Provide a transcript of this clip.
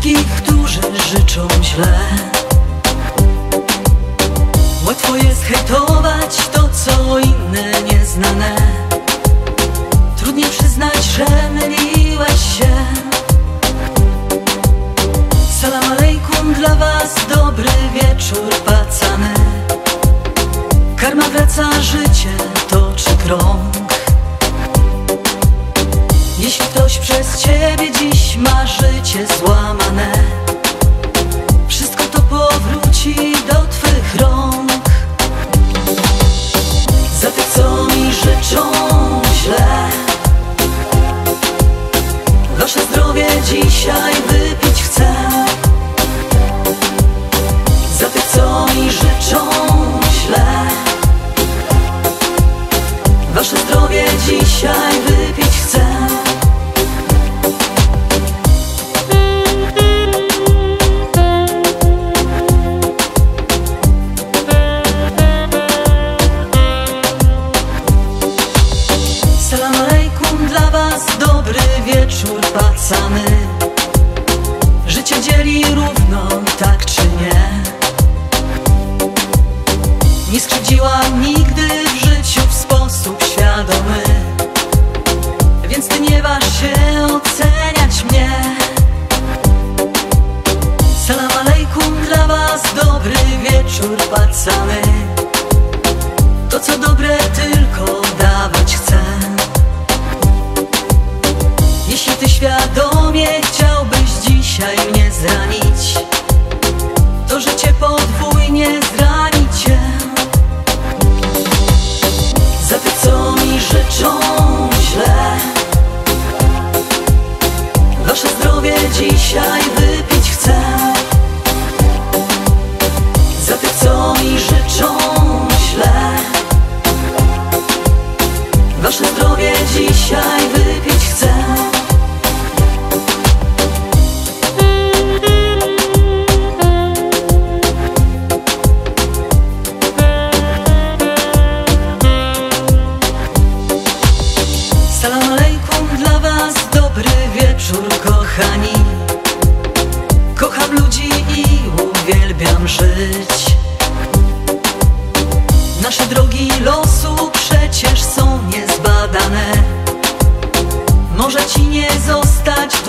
wszystkich, którzy życzą źle. Łatwo jest hejtować to, co inne nieznane. Trudniej przyznać, że myliłaś się. Salam alejkum, dla was dobry wieczór, pacany. Karma wraca, życie toczy krąg. Jeśli ktoś przez ciebie dziś ma życie złamane, wszystko to powróci do twych rąk. Za tych, co mi życzą źle, wasze zdrowie dzisiaj wypić chcę. Za tych, co mi życzą źle, wasze zdrowie dzisiaj wypić chcę. Salam alejkum, dla was dobry wieczór, pacany. Życie dzieli równo, tak czy nie? Nie skrzywdziłam nigdy w życiu w sposób świadomy, więc ty nie waż się oceniać mnie. Salam alejkum, dla was dobry wieczór, pacany. To, co dobre, tylko dawać chcę. Jeśli ty świadomie chciałbyś dzisiaj mnie zranić, to życie podwójnie zrani cię. Za tych, co mi życzą źle, wasze zdrowie dzisiaj wypić chcę. Za tych, co mi życzą źle, wasze zdrowie dzisiaj wypić chcę. Salam alejkum, dla was dobry wieczór, kochani. Kocham ludzi i uwielbiam żyć. Nasze drogi losu przecież są niezbadane. Może ci nie zostać